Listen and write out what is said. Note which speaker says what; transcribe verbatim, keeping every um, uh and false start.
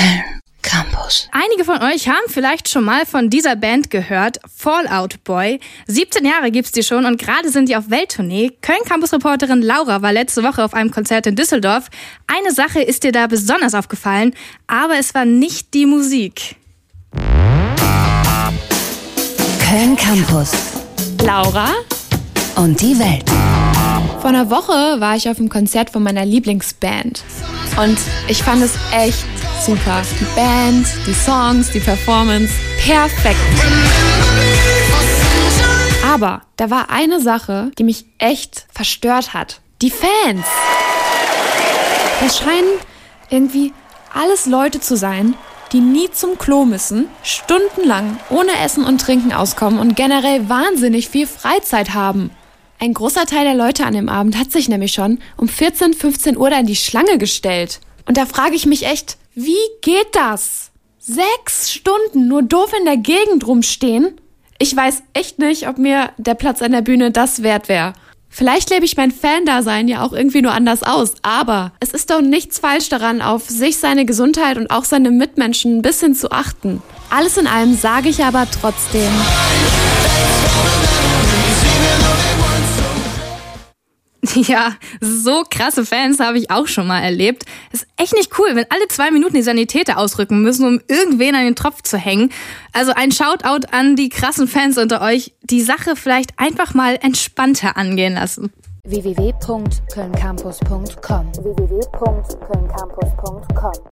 Speaker 1: Köln Campus.
Speaker 2: Einige von euch haben vielleicht schon mal von dieser Band gehört, Fall Out Boy. siebzehn Jahre gibt's die schon und gerade sind die auf Welttournee. Köln Campus Reporterin Laura war letzte Woche auf einem Konzert in Düsseldorf. Eine Sache ist dir da besonders aufgefallen, aber es war nicht die Musik.
Speaker 1: Köln Campus.
Speaker 3: Laura
Speaker 1: Und die Welt.
Speaker 3: Vor einer Woche war ich auf einem Konzert von meiner Lieblingsband. Und ich fand es echt super. Die Band, die Songs, die Performance, perfekt. Aber da war eine Sache, die mich echt verstört hat. Die Fans. Das scheinen irgendwie alles Leute zu sein, die nie zum Klo müssen, stundenlang ohne Essen und Trinken auskommen und generell wahnsinnig viel Freizeit haben. Ein großer Teil der Leute an dem Abend hat sich nämlich schon um vierzehn, fünfzehn Uhr da in die Schlange gestellt. Und da frage ich mich echt, wie geht das? Sechs Stunden nur doof in der Gegend rumstehen? Ich weiß echt nicht, ob mir der Platz an der Bühne das wert wäre. Vielleicht lebe ich mein Fan-Dasein ja auch irgendwie nur anders aus, aber es ist doch nichts falsch daran, auf sich, seine Gesundheit und auch seine Mitmenschen ein bisschen zu achten. Alles in allem sage ich aber trotzdem:
Speaker 2: Ja, so krasse Fans habe ich auch schon mal erlebt. Ist echt nicht cool, wenn alle zwei Minuten die Sanitäter ausrücken müssen, um irgendwen an den Tropf zu hängen. Also ein Shoutout an die krassen Fans unter euch, die Sache vielleicht einfach mal entspannter angehen lassen.
Speaker 1: w w w punkt köln campus punkt com w w w punkt köln campus punkt com